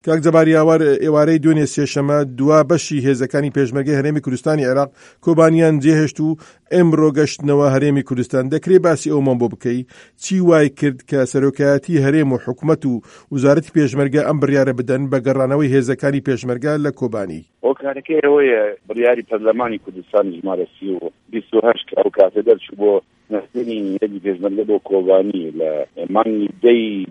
کاک جەباری ئاوار ئێوارەی دوێنێ سێشەمە دوا بەشی هێزەکانی پێشمەرگەی هەرێمی کوردستانی عێراق کۆبانیان جێهێشت و ئێمڕۆ گەشتنەوە هەرێمی کوردستان. دەکرێت باسی ئەومان بۆ بکەی چی وای کرد کە سەرۆکایەتی هەرێم و حکوومەت و وزارەتی پێشمەرگە ئەم بڕیارە بدەن بە گەڕانەوەی هێزەکانی پێشمەرگە لە کۆبانی؟ ئەو کارەکەی ئەوەیە بڕیاری پەرلەمانی کوردستان ژمارە 28 کە ئەو کاتە دەرچوو بۆ نەستنی هێزی پێشمەرگە بۆ کۆبانی لە مانگی 10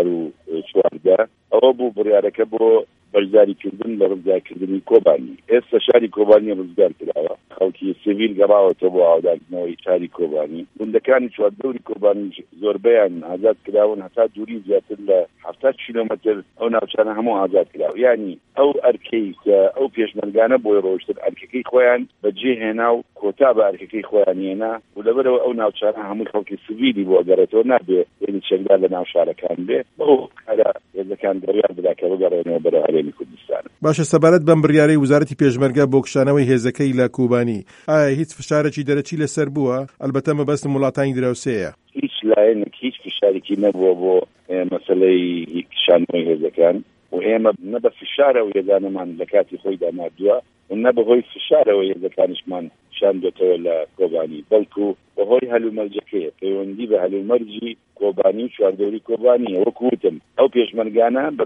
2014 ئەوە بوو بڕیارەکە بۆ بەشداریکردن لە ڕزگارکردنی کۆبانی. ئێستا شاری کۆبانی ڕزگار کراوە، خەڵکی سیڤیل گەڕاوەتەوە بۆ ئاوداردنەوەی شاری کۆبانی. گوندەکانی چواردەوری کۆبانی زۆربەیان ئازاد کراون، هەتا دووری زیاتر لە 70 کیلۆمەتر ئەو ناوچانە هەموو ئازاد کراوە. یعنی ئەو ئەرکەی کە ئەو پێشمەرگانە بۆی ڕۆشتن ئەرکەکەی خۆیان بەجێ هێنا و کۆتا بە ئەرکەکەی خۆیان هێنا و لەبەرەوە ئەو ناوچانە هەموو خەڵکی سیڤیلی بۆ گەڕێتەوە نابێ یعنی چەکدار لە ناو شارەکان بێ. بەو کارە هێزەکان بڕیار بدا کە بگەڕێنەوە بەرە هەرێمی کوردستان. باشە، سەبارەت بەم بڕیارەی وزارەتی پێشمەرگە بۆ کشانەوەی هێزەکەی لە کۆبانی ئایا هیچ فشارێکی دەرەچی لەسەر بووە؟ ئەلبەتە مەبەستم وڵاتانی دراوسەیە. هیچ لایەنێک هیچ فشارێکی نەبووە بۆ مەسەلەی کشانەوەی هێزەکان و ئێمە نە بە فشارەوە هێزانەمان لە کاتی خۆیدا نردووە و نە بەهۆی فشارەوە هێزەکانیشمان شاندۆتەوە لە کۆبانی، بەڵکو بەهۆی هەلومەرجەکەیە پەیوەندی بە هەلومەرجی کۆبانی و چواردەوری کۆبانیە. وەکو وتم ئەو پێشمەرگانە بە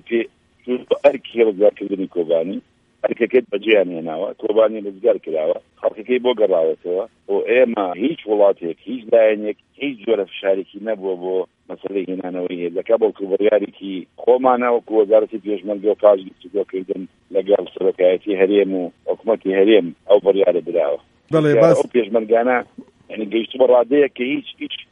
ئەرکی ڕزگارکردنی کۆبانی ئەرکەکەت بەجێیان هێناوە، کۆبانی ڕزگار کراوە، خەڵکەکەی بۆ گەڕاوەتەوە و ئێمە هیچ وڵاتێک هیچ لایەنێک هیچ جۆرە فشارێکی نەبووە بۆ مەسەلەی هێنانەوەی هێزەکە، بەڵکو بڕیارێکی خۆمانەوە کە وەزارەتی پێشمەرگە و پاش گفتوگۆکردن لەگەڵ سەرۆکایەتی هەرێم و حکوومەتی هەرێم ئەو بڕیارە براوە. ئەو پێشمەرگانە یعنی گەیشتووە بە ڕادەیە کە هیچ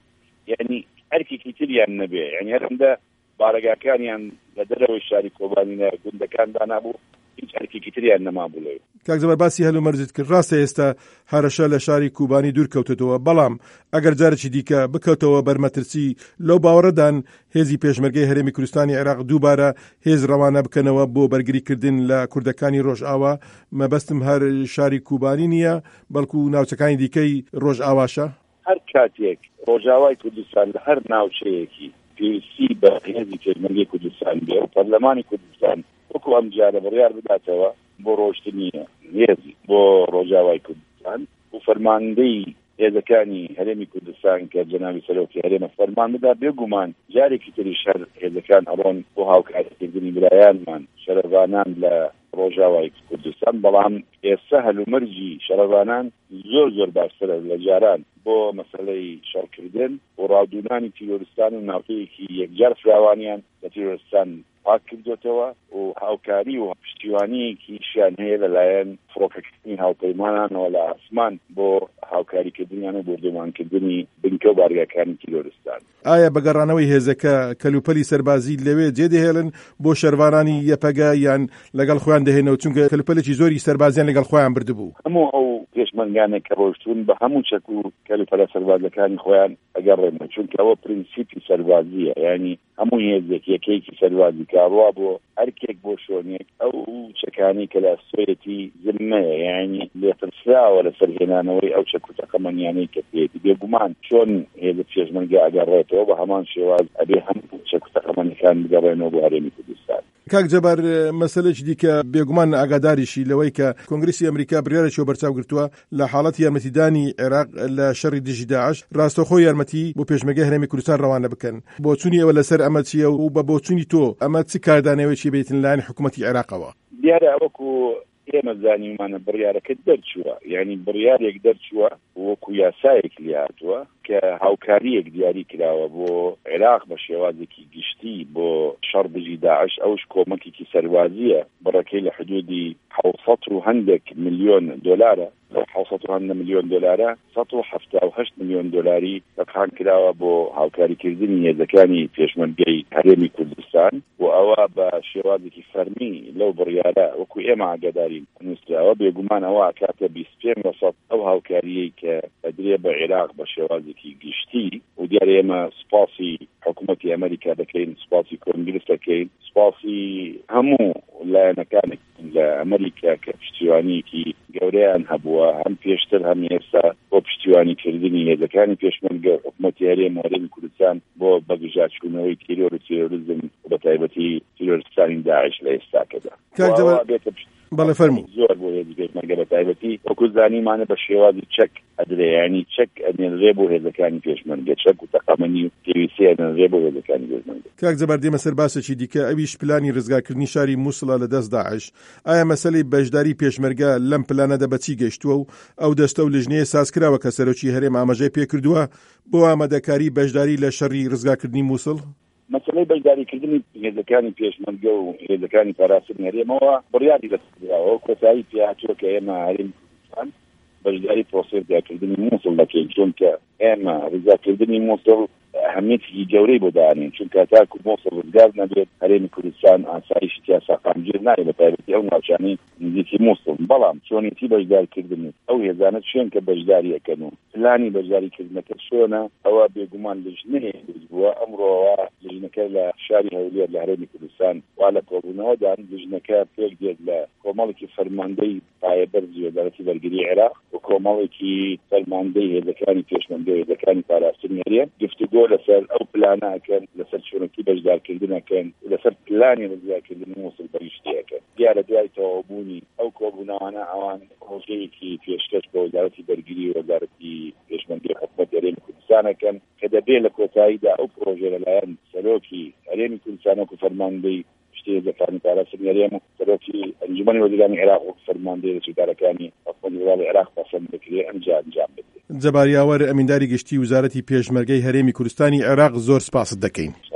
یعنی ئەرکێکی تریان نەبێ، یعنی هەرەمدە بارەگاکانیان لە دەرەوەی شاری کۆبانینە گوندەکاندا نابوو، هیچ ئەرکێکی تریان نەمابووڵێ. کاک جەبار باسی هەلومەرجت کرد. ڕاستە ئێستا هەرەشە لە شاری کوبانی دوورکەوتێتەوە، بەڵام ئەگەر جارێکی دیکە بکەوتەوە بەرمەترسی لەو باوەڕەدان هێزی پێشمەرگەی هەرێمی کوردستانی عێراق دووبارە هێز ڕەوانە بکەنەوە بۆ بەرگریکردن لە کوردەکانی ڕۆژئاوا. مەبەستم هەر شاری کوبانی نییە بەڵکو ناوچەکانی دیکەی ڕۆژئاواشە. هەر کاتێک ڕۆژئاوای کوردستان لە هەر ناوچەیەکی پێویستی بە هێزی پێشمەرگەی کوردستان بێ و پەرلەمانی کوردستان وەکو ئەم جارە بڕیار بداتەوە بۆ ڕۆشتنی هێزی بۆ ڕۆژئاوای کوردستان و فەرماندەی هێزەکانی هەرێمی کوردستان کە جەنابی سەرۆکی هەرێمە فەرمان بدا، بێگومان جارێکی تریش هەر هێزەکان ئەڕۆن بۆ هاوکاریکردنی برایانمان شەرەڤانان لە ڕۆژئاوای کوردستان. بەڵام ئێستا هەلومەرجی شەرەڤانان زۆر باشترە لە جاران بۆ مەسەلەی شەڕکردن و ڕاودونانی تیرۆریستان و ناوچەیەکی یەکجار فراوانیان لە تیرۆریستان پاک کردوتەوە و هاوکاری و پشتیوانیەکی شیان هەیە لەلایەن فڕۆکەکردنی هاوپەیمانانەوە لە ئاسمان بۆ هاوکاریکردنیان و بردومانکردنی بنکە و بارگاکانی تیرۆریستان. ئایا بەگەڕانەوەی هێزەکە کەلوپەلی سەربازی لەوێ جێدەهێڵن بۆ شەروانانی یەپەگە یان لەگەڵ خۆیان دەهێنەوە، چونکە کەلوپەلێکی زۆری سەربازیان لەگەڵ خۆیان بردبوو؟ هەموو ئەو پێشمەرگانێک کە ڕۆشتون بە هەموو چەک و کەلوپەلە سەربازەکانی خۆیان ئەگەڕێنەوە، چونکە ئەوە پرینسیپی سەربازیە، یعنی هەموو هێزێک یەکەیەکی سەربازی کاڕوا بۆ هەرکێک بۆ شۆنێک ئەو چەکانی کە لە سوێتی زممەیە، یعنی لێترسراوە لەسەر هێنانەوەی ئەو چەک و تەقەمەنیانەی کە پێێتی. بێگومان چۆن هێزە پێشمەرگە ئەگەڕێتەوە بە هەمان شێواز ئەبێ هەموو چەک و تەقەمەنیەکان بگەڕێنەوە بۆ هەرێمی کوردستان. کاک جەبار مەسەلەی دیکە بێگومان ئاگاداریشی لەوەی کە کۆنگرسی ئەمریکا بڕیارێکی بەرچاو گرتووە لە حاڵەتی یارمەتیدانی عێراق لە شەڕی دژی داعش ڕاستەوخۆ یارمەتی بۆ پێشمەرگەی هەرێمی کوردستان ڕەوانە بکەن. بۆچوونی ئەوە لەسەر ئەمە چییە و بە بۆچوونی تۆ ئەمە چ کاردانەوەیکی بێتن لایەن حکوومەتی عێراقەوە؟ دیارە ئەوەکو ئێمە زانیمانە بڕیارەکە دەرچووە، یعنی بڕیارێک دەرچووە وەکو یاسایەک لاتووە کە هاوکاریەک دیاری کراوە بۆ عێراق بە شێوازێکی گشتی بۆ شەڕ دژی داعش. ئەوش کۆمەکێکی سەروازیە بڕەکەی لە حدودی 700 ملیۆن دۆلارە، 700 ملیۆن دۆلارە 178 ملیۆن دۆلاری تەقان کراوە بۆ هاوکاریکردنی هێزەکانی پێشمەرگەی هەرێمی کوردستان و ئەوە بە شێوازێکی فەرمی لەو بڕیارە وەکو ئێمە ئاگادارین نووسراوە. بێگومان ئەوە کاتە 25% ئەو هاوکاریەی کە ئەدرێ بە عێراق بە شێوازێکی گشتی و دیارە ئێمە سپاسی حکوومەتی ئەمریکا دەکەین، سپاسی کۆنگرس دەکەین، سپاسی هەموو لایەنەکانێک لە ئەمریکا کە پشتیوانیەکی گەورەیان هەبووە هەم پێشتر هەم ئێستا بۆ پشتیوانیکردنی هێزەکانی پێشمەرگە حکوومەتی هەرێمی کوردستان بۆ بەگژاچوونەوەی تیرۆریزم بە تایبەتی تیرۆریستانی داعش لە ئێستاکەدا. بەڵێ فەرموو زۆر بۆ هێزی پێشمەرگە بە تایبەتی وەکو زانیمانە بە شێوازی چەک ئەدرێیانی چەک ئەدێنرێ بۆ هێزەکانی پێشمەرگە چەک و تەقامەنی و پێویستی ئەدێنرێ بۆ هێزەکانی پێشمەرگە. کاک جەبار دێمە سەر باسێکی دیکە ئەویش پلانی ڕزگارکردنی شاری مووسڵە لە دەست داعش. ئایا مەسەلەی بەشداری پێشمەرگە لەم پلانەدا بەچی گەشتووە و ئەو دەستە و لژنەیە سازکراوە کە سەرۆکی هەرێم ئاماژەی پێکردووە بۆ ئامادەکاری بەشداری لە شەڕی ڕزگارکردنی مووسڵ؟ مەسەلەی بەشداریکردنی هێزەکانی پێشمەرگە و هێزەکانی پاراستنی هەرێمەوە بڕیاری دەستکراوە کۆتایی پێهاتووە کە ئێمە هەرێمی کوردستان بەشداری پرۆسەی ڕزگارکردنی مووسڵ دەکەین چونکە ئێمە ڕزگارکردنی مووسڵ ئەهەمیەتێکی گەورەی بۆ دانین چونکە تاکو مووسڵ ڕزگار نەبێت هەرێمی کوردستان ئاسایشی ساقامگیر نایە بە تایبەتی ئەو ناوچانەی نزیکی مووسڵ. بەڵام چۆنیتی بەشدارکردنی ئەو هێزانە چێن کە بەشداری ئەکەن و پلانی بەشداریکردنەکە چۆنە ئەوە بێگومان لژنەیە بووە ئەمڕۆوە لژنەکە لە شاری هەولێر لە هەرێمی کوردستان وا لە کۆبوونەوەدان لژنەکە پێک دێت لە کۆمەڵێکی فەرماندەی پایەبەرزی وەزارەتی بەرگریی عێراق و کۆمەڵێکی فەرماندەی هێزەکانی پێشمەرگە هێزەکانی پاراستنی هەرێم گفتوگۆ لەسەر ئەو پلانەکەن لەسەر چۆنەکی بەشدارکردنەکەن لەسەر پلانی ڕزگارکردنی مووسڵ بەریشتیەکەن. دیارە دوای تەواوبوونی ئەو کۆبوونەوانە ئەوان ڕۆژەیەکی پێشکەش بە وەزارەتی بەرگریی و وەزارەتی پێشمەرگەی حکوومەتی هەرێمی کوردستانەکەن کە دەبێت لە کۆتاییدا ئەو پرۆژە لەلایەن سەرۆکی هەرێمی کوردستان وەکو فەرماندەی هێزەکانی پاراستنی هەرێم و سەرۆکی ئەنجومەنی وەزیرانی عێراق وەکو فەرماندەی هێزەکانی حکوومەتی وڵاتی عێراق پەسەند دەکرێت ئەنجام بدرێت. جەبار یاوەر ئەمینداری گشتی وزارەتی پێشمەرگەی هەرێمی کوردستانی عێراق زۆر سپاست دەکەین.